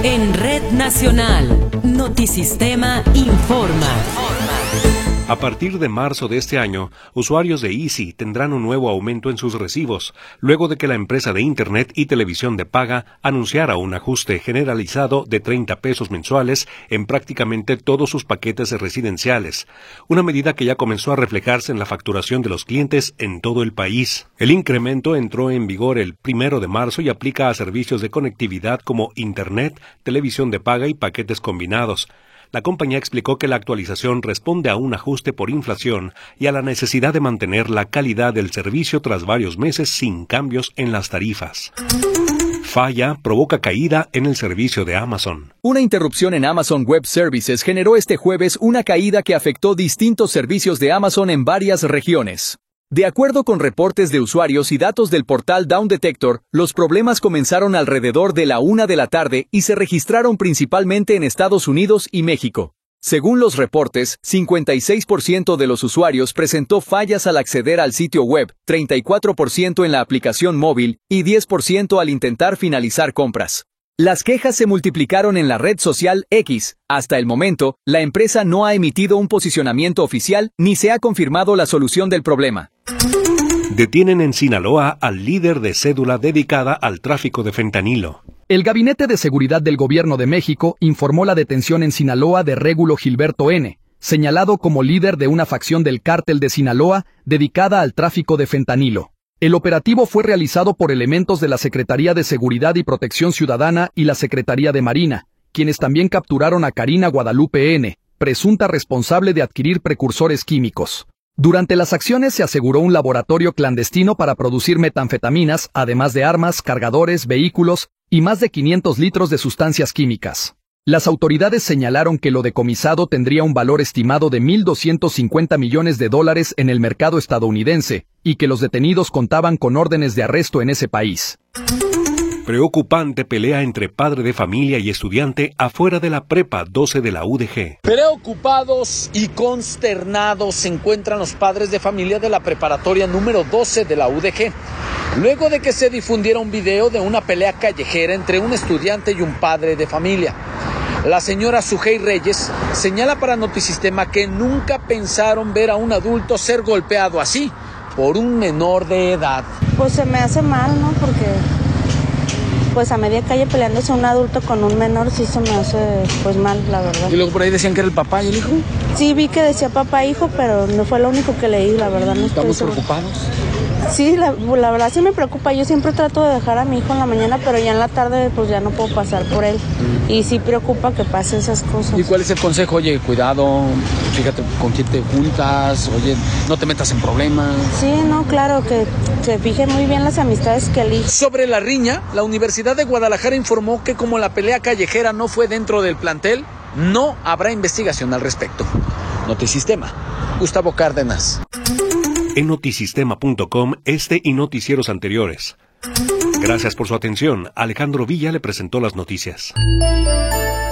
En Red Nacional, Notisistema informa. A partir de marzo de este año, usuarios de Easy tendrán un nuevo aumento en sus recibos, luego de que la empresa de Internet y televisión de paga anunciara un ajuste generalizado de 30 pesos mensuales en prácticamente todos sus paquetes residenciales, una medida que ya comenzó a reflejarse en la facturación de los clientes en todo el país. El incremento entró en vigor el 1 de marzo y aplica a servicios de conectividad como Internet, televisión de paga y paquetes combinados. La compañía explicó que la actualización responde a un ajuste por inflación y a la necesidad de mantener la calidad del servicio tras varios meses sin cambios en las tarifas. Falla provoca caída en el servicio de Amazon. Una interrupción en Amazon Web Services generó este jueves una caída que afectó distintos servicios de Amazon en varias regiones. De acuerdo con reportes de usuarios y datos del portal Down Detector, los problemas comenzaron alrededor de la 1 de la tarde y se registraron principalmente en Estados Unidos y México. Según los reportes, 56% de los usuarios presentó fallas al acceder al sitio web, 34% en la aplicación móvil y 10% al intentar finalizar compras. Las quejas se multiplicaron en la red social X. Hasta el momento, la empresa no ha emitido un posicionamiento oficial ni se ha confirmado la solución del problema. Detienen en Sinaloa al líder de cédula dedicada al tráfico de fentanilo. El Gabinete de Seguridad del Gobierno de México informó la detención en Sinaloa de Régulo Gilberto N., señalado como líder de una facción del cártel de Sinaloa dedicada al tráfico de fentanilo. El operativo fue realizado por elementos de la Secretaría de Seguridad y Protección Ciudadana y la Secretaría de Marina, quienes también capturaron a Karina Guadalupe N., presunta responsable de adquirir precursores químicos. Durante las acciones se aseguró un laboratorio clandestino para producir metanfetaminas, además de armas, cargadores, vehículos y más de 500 litros de sustancias químicas. Las autoridades señalaron que lo decomisado tendría un valor estimado de $1,250 millones en el mercado estadounidense, y que los detenidos contaban con órdenes de arresto en ese país. Preocupante pelea entre padre de familia y estudiante afuera de la prepa 12 de la UDG. Preocupados y consternados se encuentran los padres de familia de la preparatoria número 12 de la UDG, luego de que se difundiera un video de una pelea callejera entre un estudiante y un padre de familia. La señora Sujei Reyes señala para Notisistema que nunca pensaron ver a un adulto ser golpeado así por un menor de edad. Pues se me hace mal, ¿no? Porque pues a media calle peleándose un adulto con un menor sí se me hace pues mal, la verdad. ¿Y luego por ahí decían que era el papá y el hijo? Sí, vi que decía papá e hijo, pero no fue lo único que leí, la verdad. No ¿Estamos preocupados? Sí, la verdad sí me preocupa. Yo siempre trato de dejar a mi hijo en la mañana, pero ya en la tarde pues ya no puedo pasar por él. Y sí preocupa que pasen esas cosas. ¿Y cuál es el consejo? Oye, cuidado, fíjate con quién te juntas, oye, no te metas en problemas. Sí, no, claro, que se fijen muy bien las amistades que eligen. Sobre la riña, la Universidad de Guadalajara informó que como la pelea callejera no fue dentro del plantel, no habrá investigación al respecto. Notisistema, Gustavo Cárdenas. En notisistema.com, este y noticieros anteriores. Gracias por su atención. Alejandro Villa le presentó las noticias.